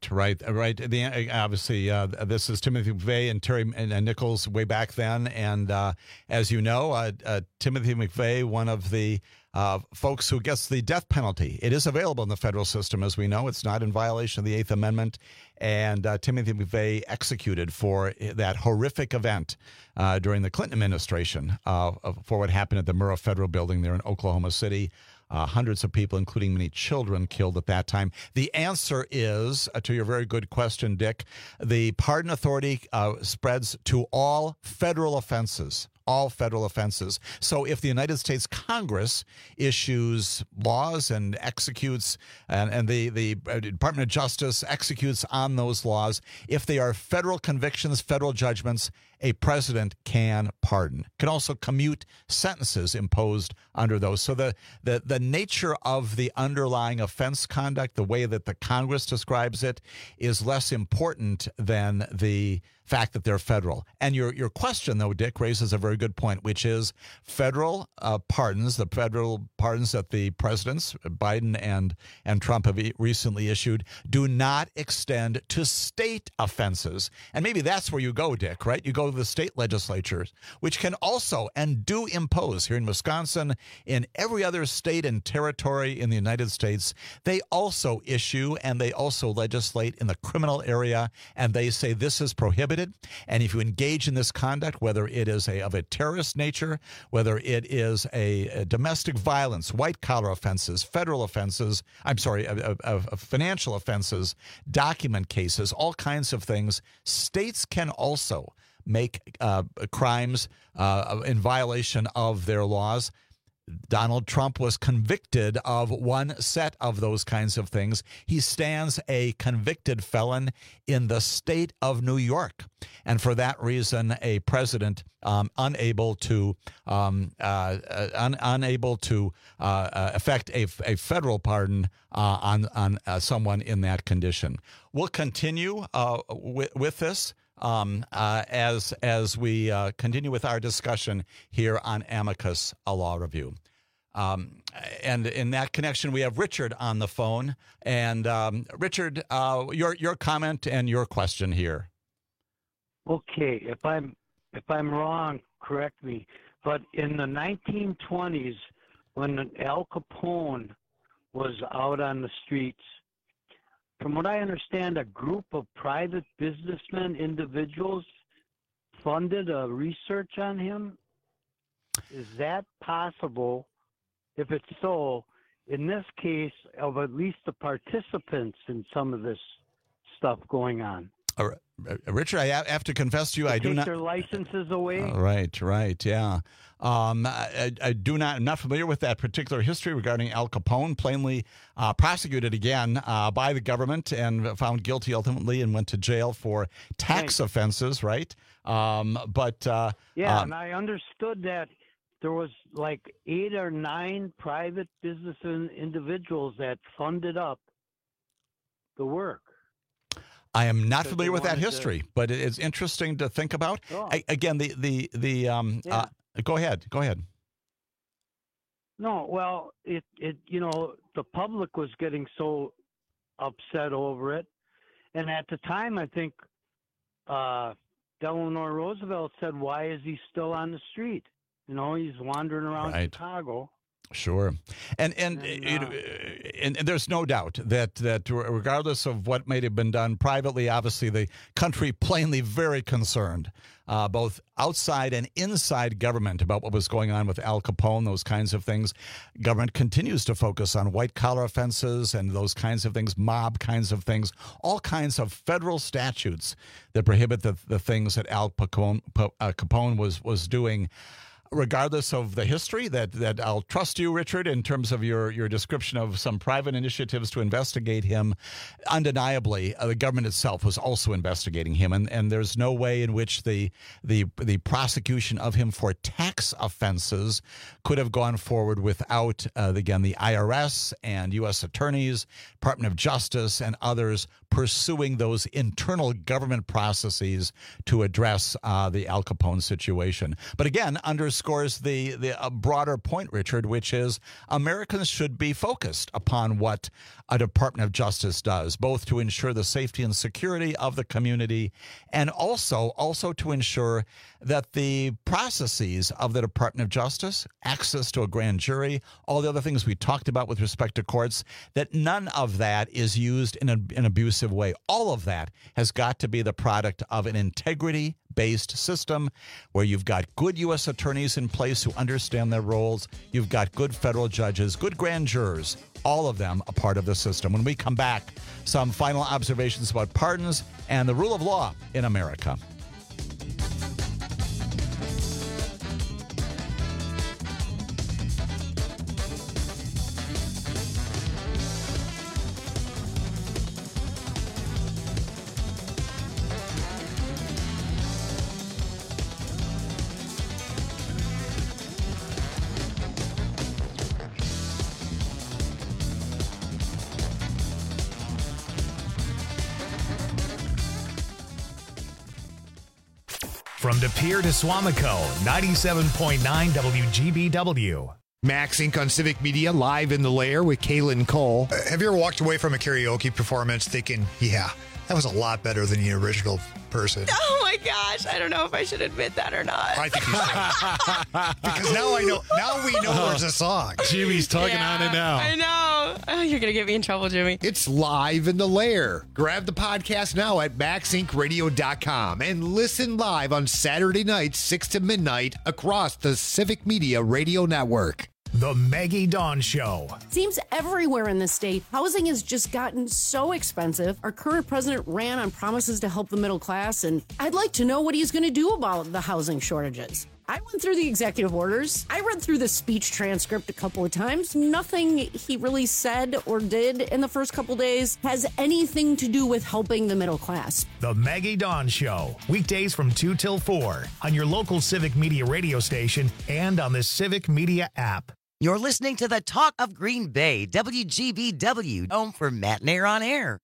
Obviously, this is Timothy McVeigh and Terry and Nichols way back then. And as you know, Timothy McVeigh, one of the folks who gets the death penalty. It is available in the federal system, as we know. It's not in violation of the Eighth Amendment. And Timothy McVeigh executed for that horrific event during the Clinton administration for what happened at the Murrah Federal Building there in Oklahoma City. Hundreds of people, including many children, killed at that time. The answer is, to your very good question, Dick, the pardon authority spreads to all federal offenses. All federal offenses. So if the United States Congress issues laws and executes, and the Department of Justice executes on those laws, if they are federal convictions, federal judgments, a president can pardon. Can also commute sentences imposed under those. So the nature of the underlying offense conduct, the way that the Congress describes it, is less important than the fact that they're federal. And your question, though, Dick, raises a very good point, which is federal pardons, the federal pardons that the presidents, Biden and Trump, have recently issued, do not extend to state offenses. And maybe that's where you go, Dick, right? You go to the state legislatures, which can also and do impose here in Wisconsin, in every other state and territory in the United States. They also issue and they also legislate in the criminal area, and they say this is prohibited. And if you engage in this conduct, whether it is of a terrorist nature, whether it is a domestic violence, white-collar offenses, federal offenses, financial offenses, document cases, all kinds of things, states can also make crimes in violation of their laws. Donald Trump was convicted of one set of those kinds of things. He stands a convicted felon in the state of New York. And for that reason, a president unable to effect a federal pardon on someone in that condition. We'll continue with this. As we continue with our discussion here on Amicus, a Law Review. And in that connection, we have Richard on the phone. And Richard, your comment and your question here. Okay, if I'm wrong, correct me. But in the 1920s, when Al Capone was out on the streets, from what I understand, a group of private businessmen, individuals, funded a research on him. Is that possible? If it's so, in this case, of at least the participants in some of this stuff going on. Richard, I have to confess to you, I do not. Take their licenses away. Right, yeah. I'm not familiar with that particular history regarding Al Capone. Plainly prosecuted again by the government and found guilty ultimately, and went to jail for tax offenses. Right, and I understood that there was like 8 or 9 private business individuals that funded up the work. I am not familiar with that history, but it's interesting to think about. Oh. Again, go ahead. No, well, it the public was getting so upset over it, and at the time, I think Delano Roosevelt said, "Why is he still on the street? He's wandering around Chicago." Sure, and there's no doubt that regardless of what may have been done privately, obviously the country plainly very concerned, both outside and inside government, about what was going on with Al Capone, those kinds of things. Government continues to focus on white-collar offenses and those kinds of things, mob kinds of things, all kinds of federal statutes that prohibit the things that Al Capone was doing. Regardless of the history, that I'll trust you, Richard, in terms of your description of some private initiatives to investigate him. Undeniably, the government itself was also investigating him, and there's no way in which the prosecution of him for tax offenses could have gone forward without, again, the IRS and U.S. attorneys, Department of Justice, and others pursuing those internal government processes to address the Al Capone situation. But again, underscoring underscores the broader point, Richard, which is Americans should be focused upon what a Department of Justice does, both to ensure the safety and security of the community and also to ensure that the processes of the Department of Justice, access to a grand jury, all the other things we talked about with respect to courts, that none of that is used in an abusive way. All of that has got to be the product of an integrity-based system where you've got good U.S. attorneys in place who understand their roles, you've got good federal judges, good grand jurors, all of them a part of the system. When we come back, some final observations about pardons and the rule of law in America. From De Pere to Swamico, 97.9 WGBW. Max Inc. on Civic Media, live in the lair with Kaylin Cole. Have you ever walked away from a karaoke performance thinking, yeah, that was a lot better than the original person? Oh my gosh, I don't know if I should admit that or not. I think you should. Because now we know there's a song. Jimmy's tugging on it now. I know. Oh, you're going to get me in trouble, Jimmy. It's live in the lair. Grab the podcast now at maxincradio.com and listen live on Saturday nights, 6 to midnight across the Civic Media Radio Network. The Maggie Dawn Show. Seems everywhere in the state, housing has just gotten so expensive. Our current president ran on promises to help the middle class, and I'd like to know what he's going to do about the housing shortages. I went through the executive orders. I read through the speech transcript a couple of times. Nothing he really said or did in the first couple days has anything to do with helping the middle class. The Maggie Dawn Show. Weekdays from 2 till 4 on your local Civic Media radio station and on the Civic Media app. You're listening to the Talk of Green Bay, WGBW, home for Matt Nair on Air.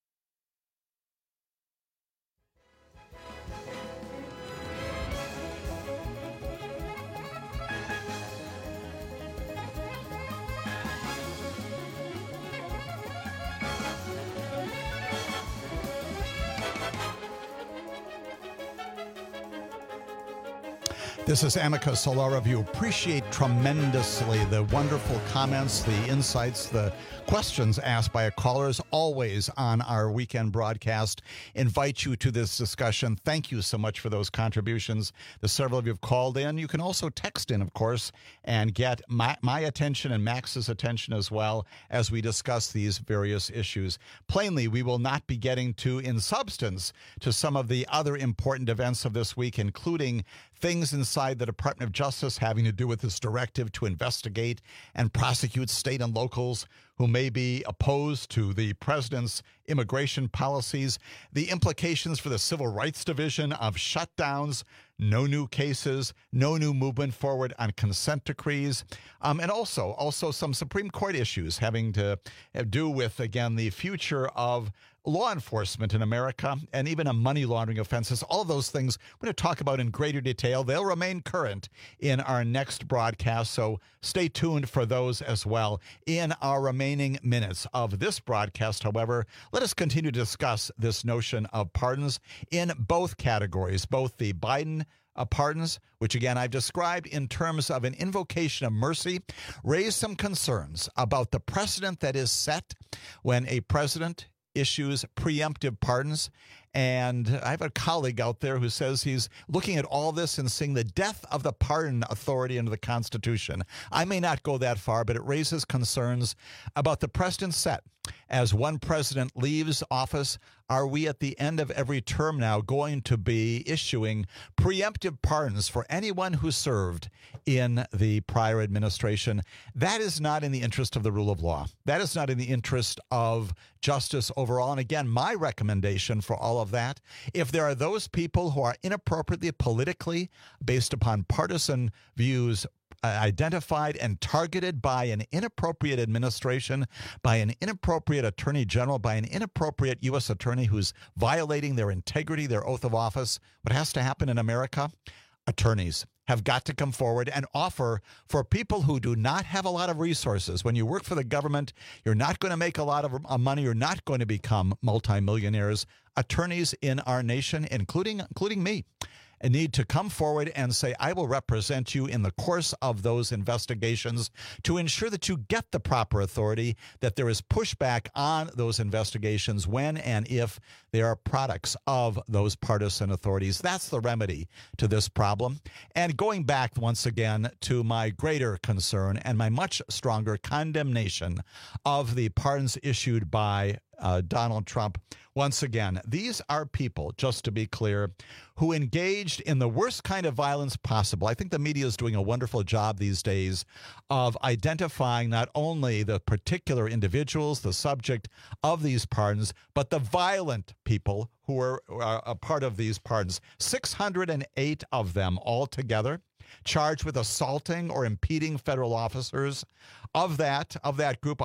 This is Amicus Law Review. Appreciate tremendously the wonderful comments, the insights, the questions asked by our callers always on our weekend broadcast. Invite you to this discussion. Thank you so much for those contributions. The several of you have called in. You can also text in, of course, and get my attention and Max's attention as well as we discuss these various issues. Plainly, we will not be getting to, in substance, to some of the other important events of this week, including things inside the Department of Justice having to do with this directive to investigate and prosecute state and locals who may be opposed to the president's immigration policies, the implications for the Civil Rights Division of shutdowns, no new cases, no new movement forward on consent decrees, and also some Supreme Court issues having to do with, again, the future of law enforcement in America and even a money laundering offenses. All of those things we're going to talk about in greater detail. They'll remain current in our next broadcast, so stay tuned for those as well. In our remaining minutes of this broadcast, however, let us continue to discuss this notion of pardons in both categories, both the Biden pardons, which again I've described in terms of an invocation of mercy, raise some concerns about the precedent that is set when a president issues preemptive pardons. And I have a colleague out there who says he's looking at all this and seeing the death of the pardon authority under the Constitution. I may not go that far, but it raises concerns about the precedent set. As one president leaves office, are we at the end of every term now going to be issuing preemptive pardons for anyone who served in the prior administration? That is not in the interest of the rule of law. That is not in the interest of justice overall. And again, my recommendation for all of that, if there are those people who are inappropriately politically, based upon partisan views, identified and targeted by an inappropriate administration, by an inappropriate attorney general, by an inappropriate U.S. attorney who's violating their integrity, their oath of office, what has to happen in America? Attorneys have got to come forward and offer for people who do not have a lot of resources. When you work for the government, you're not going to make a lot of money. You're not going to become multimillionaires. Attorneys in our nation, including me, need to come forward and say, I will represent you in the course of those investigations to ensure that you get the proper authority, that there is pushback on those investigations when and if they are products of those partisan authorities. That's the remedy to this problem. And going back once again to my greater concern and my much stronger condemnation of the pardons issued by Donald Trump. Once again, these are people, just to be clear, who engaged in the worst kind of violence possible. I think the media is doing a wonderful job these days of identifying not only the particular individuals, the subject of these pardons, but the violent people who were a part of these pardons. 608 of them altogether charged with assaulting or impeding federal officers. Of that group,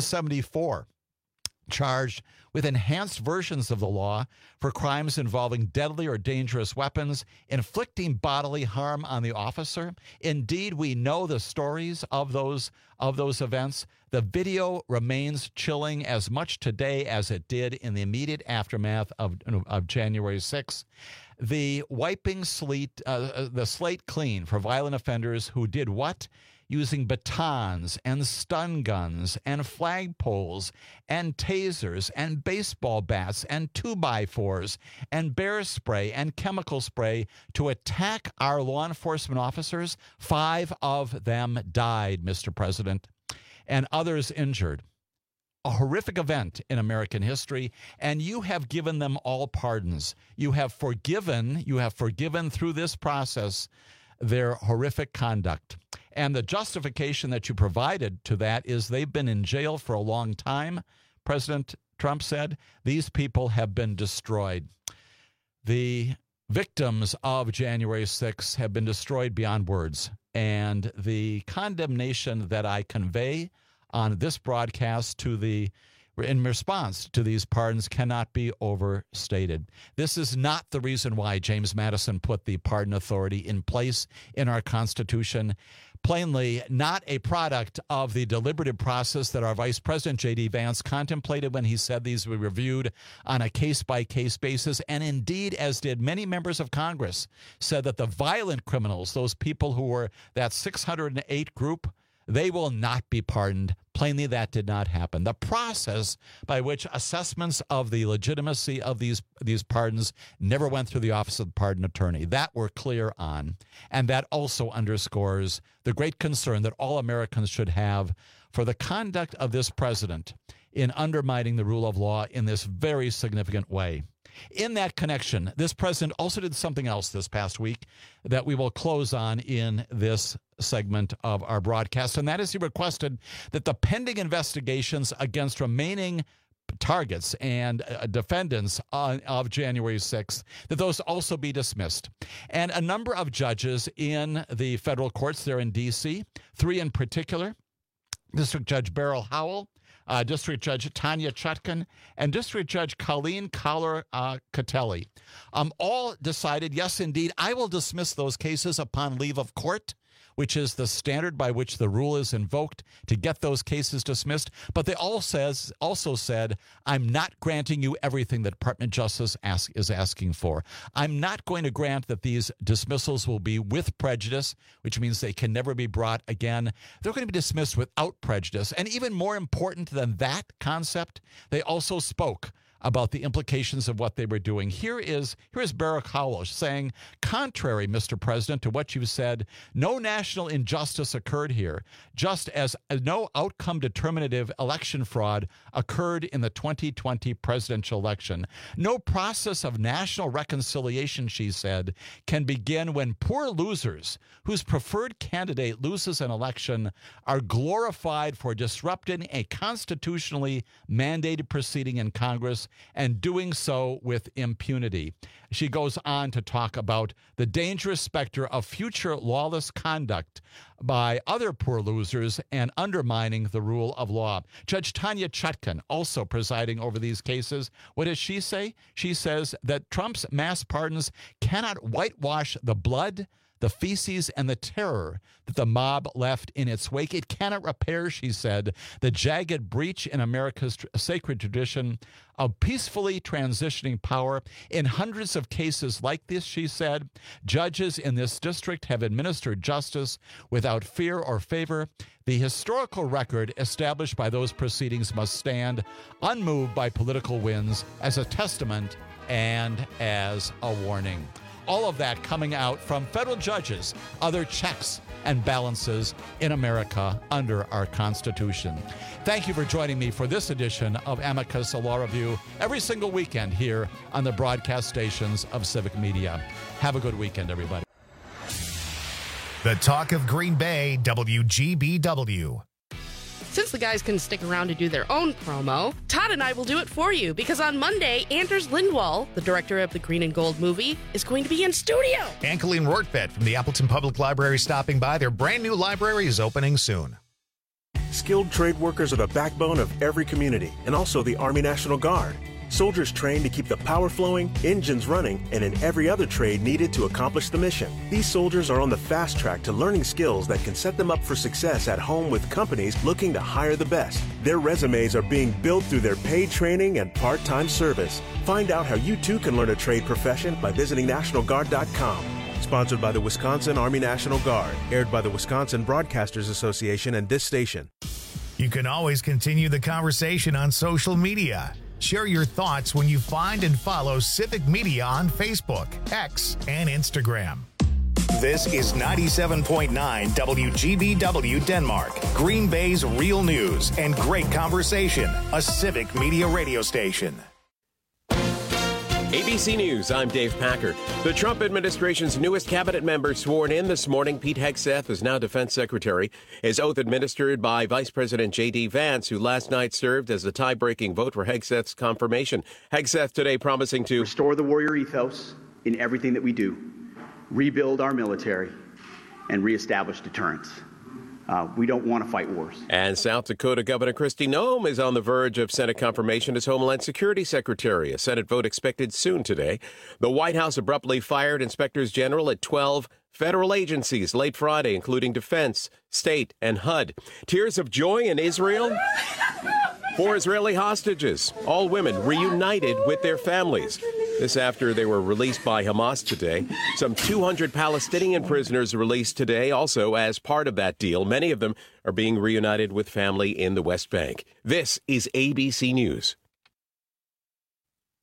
174 charged with enhanced versions of the law for crimes involving deadly or dangerous weapons, inflicting bodily harm on the officer. Indeed, we know the stories of those events. The video remains chilling as much today as it did in the immediate aftermath of January 6th. The wiping the slate clean for violent offenders who did what? Using batons and stun guns and flagpoles and tasers and baseball bats and 2x4s and bear spray and chemical spray to attack our law enforcement officers. 5 of them died, Mr. President, and others injured. A horrific event in American history, and you have given them all pardons. You have forgiven through this process their horrific conduct. And the justification that you provided to that is they've been in jail for a long time. President Trump said these people have been destroyed. The victims of January 6th have been destroyed beyond words. And the condemnation that I convey on this broadcast in response to these pardons cannot be overstated. This is not the reason why James Madison put the pardon authority in place in our Constitution. Plainly not a product of the deliberative process that our Vice President J.D. Vance contemplated when he said these were reviewed on a case-by-case basis, and indeed, as did many members of Congress, said that the violent criminals, those people who were that 608 group, they will not be pardoned. Plainly, that did not happen. The process by which assessments of the legitimacy of these pardons never went through the Office of the Pardon Attorney. That we're clear on. And that also underscores the great concern that all Americans should have for the conduct of this president in undermining the rule of law in this very significant way. In that connection, this president also did something else this past week that we will close on in this segment of our broadcast, and that is he requested that the pending investigations against remaining targets and defendants of January 6th, that those also be dismissed. And a number of judges in the federal courts there in D.C., 3 in particular, District Judge Beryl Howell, District Judge Tanya Chutkan, and District Judge Colleen Collar-Catelli, all decided, yes, indeed, I will dismiss those cases upon leave of court, which is the standard by which the rule is invoked to get those cases dismissed. But they also said, I'm not granting you everything the Department of Justice is asking for. I'm not going to grant that these dismissals will be with prejudice, which means they can never be brought again. They're going to be dismissed without prejudice. And even more important than that concept, they also spoke about the implications of what they were doing. Here is Beryl Howell saying, contrary, Mr. President, to what you said, no national injustice occurred here, just as no outcome determinative election fraud occurred in the 2020 presidential election. No process of national reconciliation, she said, can begin when poor losers whose preferred candidate loses an election are glorified for disrupting a constitutionally mandated proceeding in Congress and doing so with impunity. She goes on to talk about the dangerous specter of future lawless conduct by other poor losers and undermining the rule of law. Judge Tanya Chutkan, also presiding over these cases, what does she say? She says that Trump's mass pardons cannot whitewash the blood, the feces and the terror that the mob left in its wake. It cannot repair, she said, the jagged breach in America's sacred tradition of peacefully transitioning power. In hundreds of cases like this, she said, judges in this district have administered justice without fear or favor. The historical record established by those proceedings must stand unmoved by political winds as a testament and as a warning. All of that coming out from federal judges, other checks and balances in America under our Constitution. Thank you for joining me for this edition of Amicus, a law review, every single weekend here on the broadcast stations of Civic Media. Have a good weekend, everybody. The Talk of Green Bay, WGBW. Since the guys couldn't stick around to do their own promo, Todd and I will do it for you, because on Monday, Anders Lindwall, the director of the Green and Gold movie, is going to be in studio. And Colleen Rortvedt from the Appleton Public Library stopping by. Their brand new library is opening soon. Skilled trade workers are the backbone of every community, and also the Army National Guard. Soldiers trained to keep the power flowing, engines running, and in every other trade needed to accomplish the mission. These soldiers are on the fast track to learning skills that can set them up for success at home with companies looking to hire the best. Their resumes are being built through their paid training and part-time service. Find out how you too can learn a trade profession by visiting NationalGuard.com. Sponsored by the Wisconsin Army National Guard. Aired by the Wisconsin Broadcasters Association and this station. You can always continue the conversation on social media. Share your thoughts when you find and follow Civic Media on Facebook, X, and Instagram. This is 97.9 WGBW Denmark, Green Bay's real news and great conversation, a Civic Media radio station. ABC News, I'm Dave Packer. The Trump administration's newest cabinet member sworn in this morning, Pete Hegseth, is now defense secretary. His oath administered by Vice President J.D. Vance, who last night served as the tie-breaking vote for Hegseth's confirmation. Hegseth today promising to restore the warrior ethos in everything that we do, rebuild our military, and reestablish deterrence. We don't want to fight wars. And South Dakota Governor Kristi Noem is on the verge of Senate confirmation as Homeland Security Secretary. A Senate vote expected soon today. The White House abruptly fired inspectors general at 12 federal agencies late Friday, including Defense, State, and HUD. Tears of joy in Israel. 4 Israeli hostages, all women, reunited with their families. This after they were released by Hamas today. Some 200 Palestinian prisoners released today, also as part of that deal. Many of them are being reunited with family in the West Bank. This is ABC News.